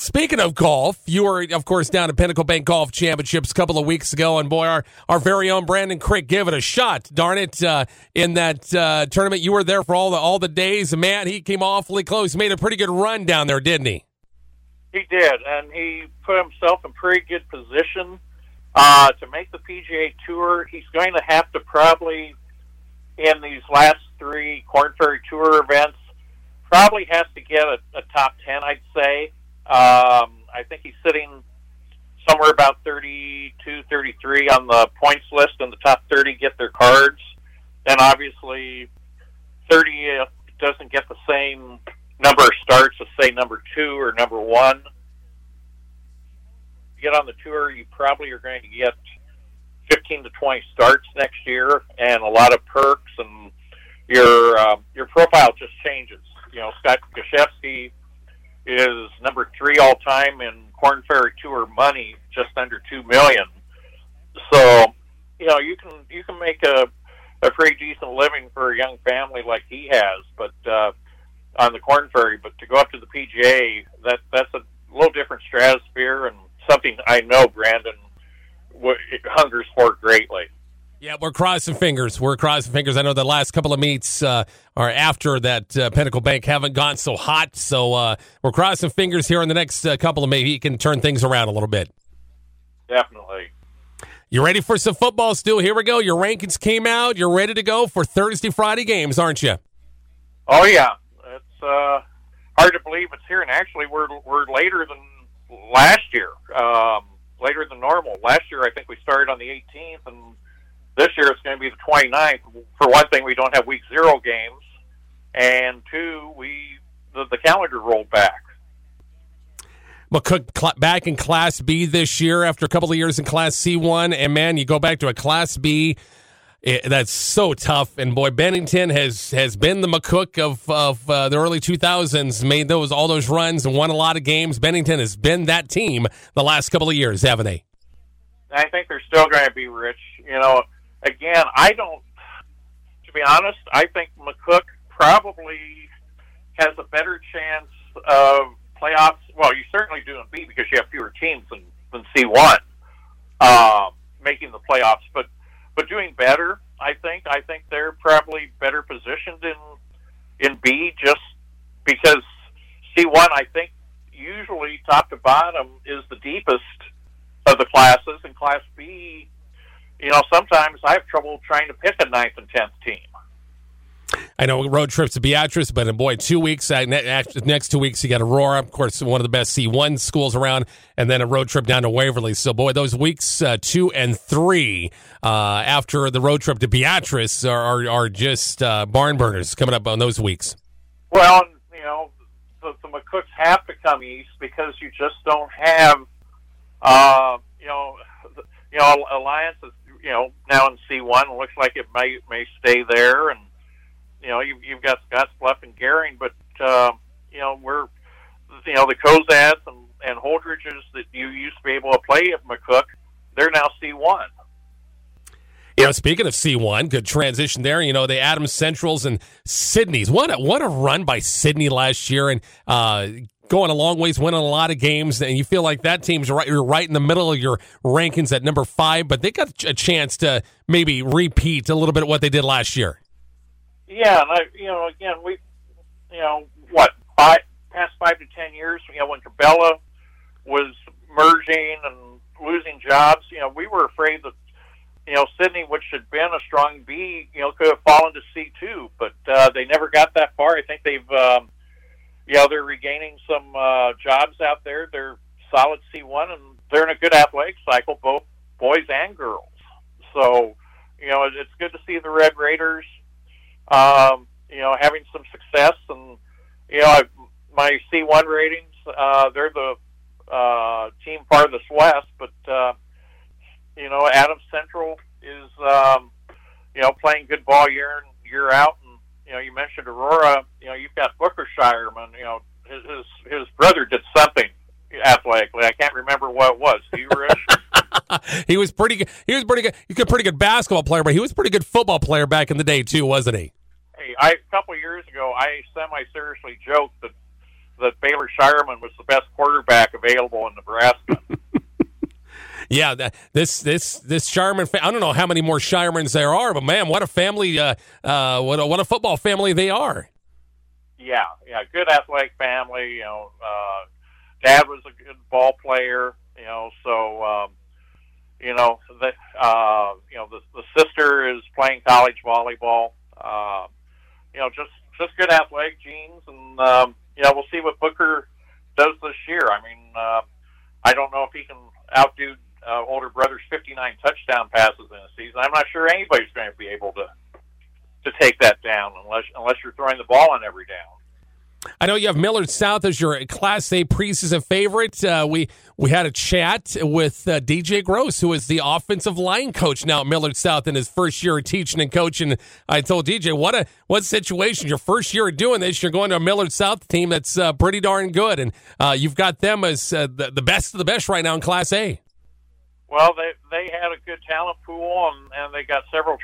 speaking of golf, you were, of course, down at Pinnacle Bank Golf Championships a couple of weeks ago, and boy, our very own Brandon Crick gave it a shot. Darn it! In that tournament, you were there for all the days. Man, he came awfully close. He made a pretty good run down there, didn't he? He did, and he put himself in pretty good position to make the PGA Tour. He's going to have to probably, in these last 3 Korn Ferry Tour events, probably has to get a top 10, I'd say. I think he's sitting somewhere about 32, 33 on the points list, and the top 30 get their cards. And obviously, 30 doesn't get the same number of starts as, say, number 2 or number 1. You get on the tour, you probably are going to get 15 to 20 starts next year, and a lot of perks, and your profile just changes. You know, Scott Gashevsky is number 3 all time in Korn Ferry Tour money, just under $2 million. So, you know, you can make a pretty decent living for a young family like he has, but on the Korn Ferry. But to go up to the PGA, that's a little different stratosphere, and something I know Brandon hungers for greatly. Yeah, we're crossing fingers. I know the last couple of meets are after that Pinnacle Bank haven't gone so hot, so we're crossing fingers here in the next couple of maybe he can turn things around a little bit. Definitely. You ready for some football, Stu? Here we go. Your rankings came out. You're ready to go for Thursday, Friday games, aren't you? Oh, yeah. It's hard to believe it's here, and actually we're later than last year, later than normal. Last year I think we started on the 18th, and this year it's going to be the 29th. For one thing, we don't have week 0 games, and 2, the calendar rolled back. McCook back in Class B this year after a couple of years in Class C1, and man, you go back to a Class B. That's so tough, and boy, Bennington has been the McCook of the early 2000s, made all those runs and won a lot of games. Bennington has been that team the last couple of years, haven't they? I think they're still going to be rich. You know, again, to be honest, I think McCook probably has a better chance of playoffs. Well, you certainly do in B because you have fewer teams than C1 making the playoffs, but doing better, I think they're probably better positioned in B just because C1, I think, usually top to bottom is the deepest of the classes, and Class B, you know, sometimes I have trouble trying to pick a 9th and 10th team. I know road trips to Beatrice, but boy, 2 weeks, next 2 weeks you got Aurora, of course, one of the best C1 schools around, and then a road trip down to Waverly. So boy, those weeks 2 and 3 after the road trip to Beatrice are just barn burners coming up on those weeks. Well, you know, the McCooks have to come east because you just don't have, Alliance is, you know, now in C1. It looks like it may stay there, and you know, you've got Scottsbluff and Gering, but you know, the Cozads and Holdridges that you used to be able to play at McCook, they're now C1. You know, speaking of C1, good transition there. You know, the Adams Centrals and Sydney's. What a run by Sydney last year, and going a long ways, winning a lot of games, and you feel like that team's right. You're right in the middle of your rankings at number 5, but they got a chance to maybe repeat a little bit of what they did last year. Yeah, and again, past 5 to 10 years, you know, when Cabela was merging and losing jobs, you know, we were afraid that, you know, Sydney, which had been a strong B, you know, could have fallen to C2, but they never got that far. I think they've, they're regaining some jobs out there. They're solid C1, and they're in a good athletic cycle, both boys and girls. So, you know, it's good to see the Red Raiders, having some success. And, you know, my C1 ratings, they're the team farthest west, but, Adams Central is, playing good ball year in, year out. And, you know, you mentioned Aurora, you know, you've got Booker Shireman, you know, his brother did something athletically. I can't remember what it was. Do you, Rich? He was pretty good. He was a pretty good basketball player, but he was a pretty good football player back in the day too, wasn't he? Hey, a couple of years ago, I semi-seriously joked that that Baylor Shireman was the best quarterback available in Nebraska. Yeah, this Shireman. I don't know how many more Shiremans there are, but man, what a family! What a football family they are. Yeah, good athletic family. Dad was a good ball player. So the sister is playing college volleyball. Just good athletic genes, and we'll see what Booker does this year. I mean, I don't know if he can outdo older brother's 59 touchdown passes in a season. I'm not sure anybody's going to be able to take that down unless you're throwing the ball in every down. I know you have Millard South as your Class A preseason favorite. We had a chat with DJ Gross, who is the offensive line coach now at Millard South in his first year of teaching and coaching. I told DJ, what situation? Your first year of doing this, you're going to a Millard South team that's pretty darn good, and you've got them as the best of the best right now in Class A. Well, they had a good talent pool, and they got several.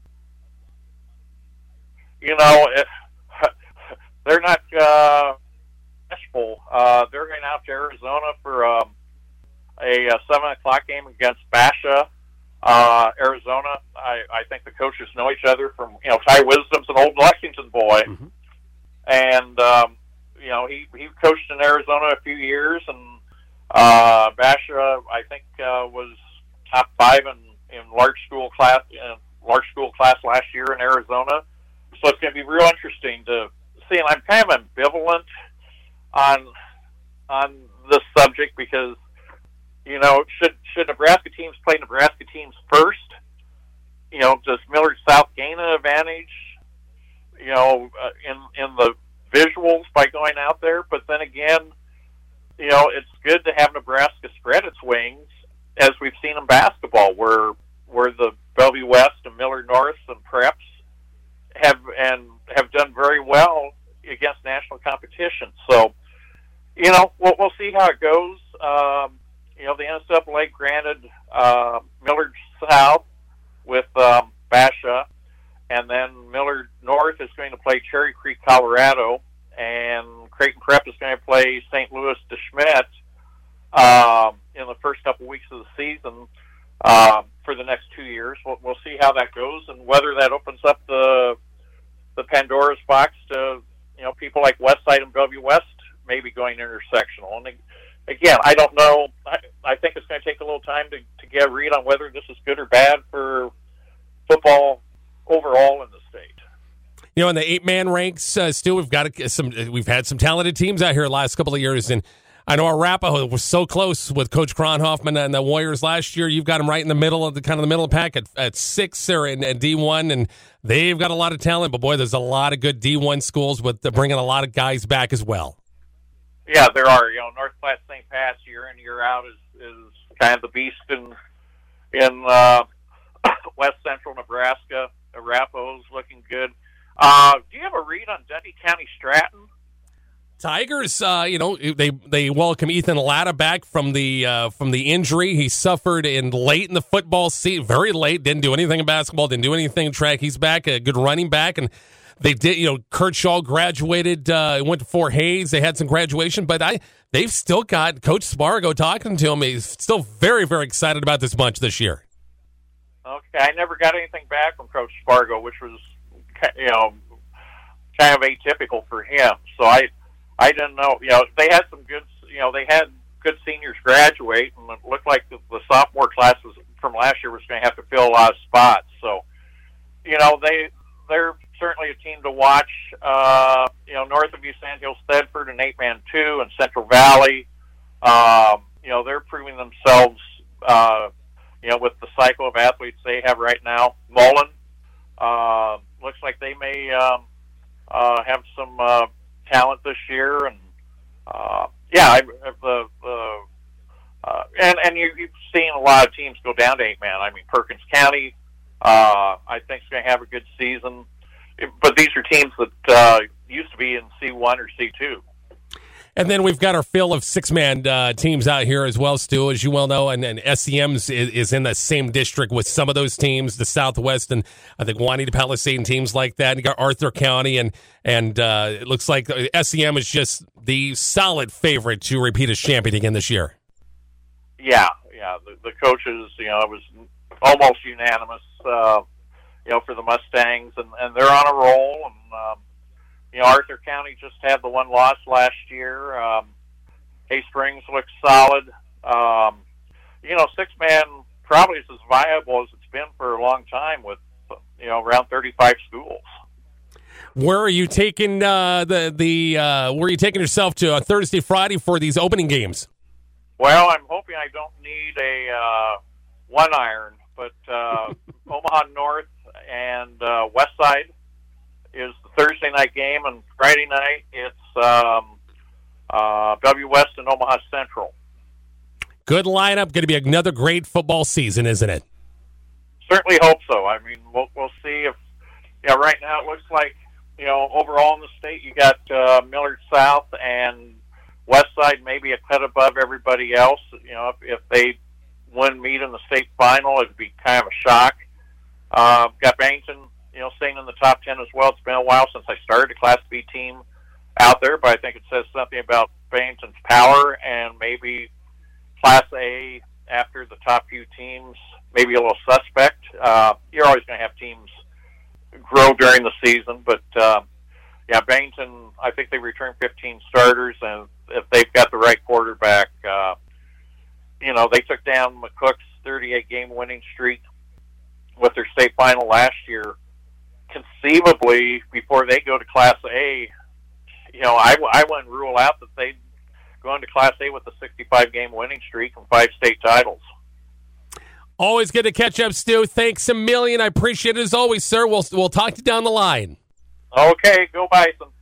They're not bashful. They're going out to Arizona for a 7:00 game against Basha, Arizona. I think the coaches know each other from Ty Wisdom's an old Lexington boy, and he coached in Arizona a few years, and Basha I think was top 5 in large school class last year in Arizona. So it's going to be real interesting to see, and I'm kind of ambivalent on this subject because, should Nebraska teams play Nebraska teams first? Does Millard South gain an advantage, in the visuals by going out there? But then again, it's good to have Nebraska spread its wings, as we've seen in basketball, where the Bellevue West and Millard North and Preps have done very well against national competition. So, we'll see how it goes. The NCAA granted Millard South with Basha, and then Millard North is going to play Cherry Creek, Colorado, and Creighton Prep is going to play St. Louis DeSmet in the first couple weeks of the season for the next 2 years. We'll see how that goes and whether that opens up the Pandora's box to people like Westside and Bellevue West maybe going intersectional. And again, I don't know. I think it's going to take a little time to get a read on whether this is good or bad for football overall in the state. In the 8-man ranks, Stu, we've had some talented teams out here the last couple of years, and I know Arapahoe was so close with Coach Kronhoffman and the Warriors last year. You've got them right in the middle of the middle of the pack at 6 or in D1, and they've got a lot of talent. But boy, there's a lot of good D1 schools with bringing a lot of guys back as well. Yeah, there are. North Platte St. Pat's year in year out is kind of the beast in West Central Nebraska. Arapahoe's looking good. Do you have a read on Dundee County Stratton? Tigers, they welcome Ethan Latta back from the injury he suffered late in the football season, very late. Didn't do anything in basketball, didn't do anything in track. He's back, a good running back, and they did. Kurt Shaw graduated, went to Fort Hays. They had some graduation, but they've still got Coach Spargo talking to him. He's still very, very excited about this bunch this year. Okay, I never got anything back from Coach Spargo, which was kind of atypical for him. So I didn't know. They had some good. They had good seniors graduate, and it looked like the sophomore class from last year was going to have to fill a lot of spots. So, they're certainly a team to watch. North of you, Sandhill Thedford and 8-man 2 and Central Valley. They're proving themselves. With the cycle of athletes they have right now. Mullen looks like they may have some talent this year, and you've seen a lot of teams go down to 8-man. I mean, Perkins County, I think is going to have a good season, but these are teams that used to be in C1 or C2. And then we've got our fill of six-man teams out here as well, Stu, as you well know. And SEM's is in the same district with some of those teams, the Southwest and I think Juanita Palisade and teams like that. And you got Arthur County, and it looks like SEM is just the solid favorite to repeat as champion again this year. Yeah. The coaches, it was almost unanimous, for the Mustangs, and they're on a roll. And Arthur County just had the one loss last year. Hay Springs looks solid. Six-man probably is as viable as it's been for a long time with, around 35 schools. Where are you taking where are you taking yourself to on Thursday, Friday for these opening games? Well, I'm hoping I don't need a one iron, but Omaha North and West Side is the Thursday night game, and Friday night it's W West and Omaha Central. Good lineup. Going to be another great football season, isn't it? Certainly hope so. I mean, we'll see if. Right now it looks like overall in the state you got Millard South and West Side maybe a cut above everybody else. If they win meet in the state final, it'd be kind of a shock. Got Bennington, staying in the top 10 as well. It's been a while since I started a Class B team out there, but I think it says something about Bennington's power and maybe Class A after the top few teams, maybe a little suspect. You're always going to have teams grow during the season, but Bennington, I think they returned 15 starters, and if they've got the right quarterback, they took down McCook's 38-game winning streak with their state final last year. Conceivably, before they go to Class A, I wouldn't rule out that they'd go into Class A with a 65-game winning streak and 5 state titles. Always good to catch up, Stu. Thanks a million. I appreciate it as always, sir. We'll talk to you down the line. Okay, go Bison.